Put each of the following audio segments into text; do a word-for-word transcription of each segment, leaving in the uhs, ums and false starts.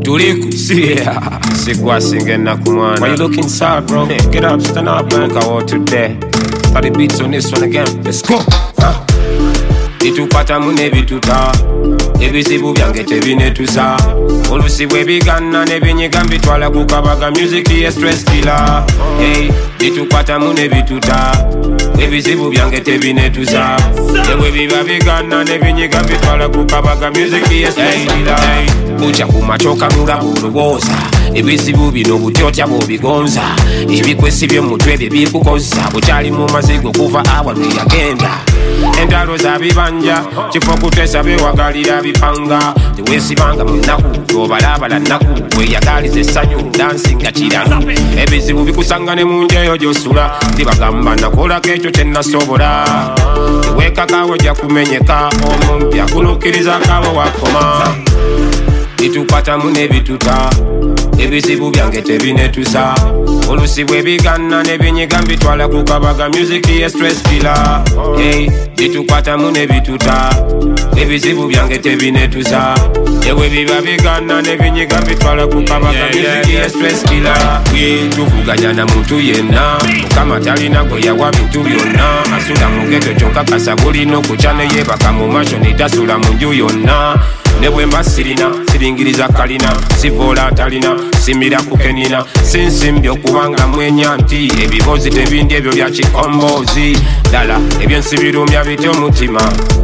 Tuliku, see ya. Sikwa singing na kumwana. Why you looking sad, bro? Hey, get up, stand up, man. Look out today. Start the beats on this one again. Let's go. Huh? Bitupata mune bituta ebizibu byange tebinetusa olusi bwe bigana ne binyiga mbitwala kukabaga music ye stress killer. Hey, bitupata mune bituta ebizibu byange tebinetusa ewe biba bigana ne binyiga mbitwala kukabaga music ye stress killer. Hey, bucha kumachoka nula bulowoza ebizibu bino butyotya bobigonza ebikwesi by'omutwe bye bikukoza bukyali mu mazigo kuva awa lwe yagenda endalo za bibanja kifo kutesa bewagalira bipanga tewesibanga mu nnaku obalabala nnaku weyagaliza essanyu dansinga kirala ebizibu bikusangane mu njeyo gy'osula ndibagamba nakolako ekyo kye nasobola tewekakawo ojja kumenyeka omumpya kunukkiriza kawo wakoma bitukwatamu ne bituta ebizibu byange tebinetusa olusi bwe bigana ne binyiga mbitwala kukabaga music ye stress killer. Hey, bitukwatamu ne bituta ebizibu byange tebinetusa ewe biba bigana ne binyiga mbitwala kukabaga music ye stress killer. Tuvuganya na muntu yenna mukama talina gwe yawa bintu byonna asula mu geto kyonka kasa bulina okuca ne yeebaka mu masho netasula mu nju yonna nebwe mba sirina siringiriza kalina sivola talina simira kukenina sinsimbye okubanga mwenya nti ebibozi tebindi ebyo bya kikombozi ddala ebyensibirumya bitya omutima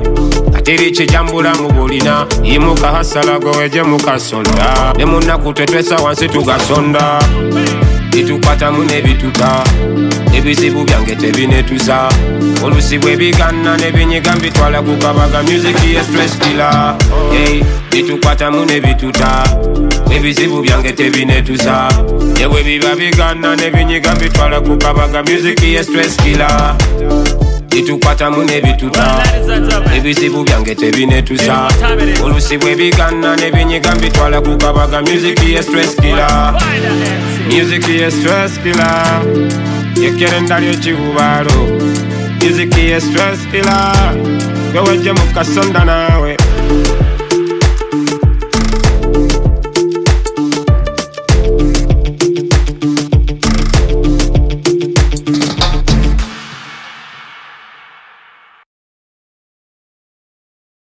ateri kijambula mu bulina yimuka hasalago weje mukasonda ne munaku tetwesa wansi tugasonda bitukwatamu ne bituta ebizibu byange tebinetusa olusi bwe bigana ne binyiga mbitwala kukabaga music ye stress killer. Hey, bitukwatamu ne bituta ebizibu byange tebinetusa ewe biba bigana ne binyiga mbitwala kukabaga music ye stress killer. Bitukwatamu ne bituta ebizibu byange tebinetusa olusi bwe bigana ne binyiga mbitwala kukabaga music ye stress killer. Music ye stress killer. Yekerenda ly'ekibubalo music ye stress killer. Gwe wejje mukasonda nawe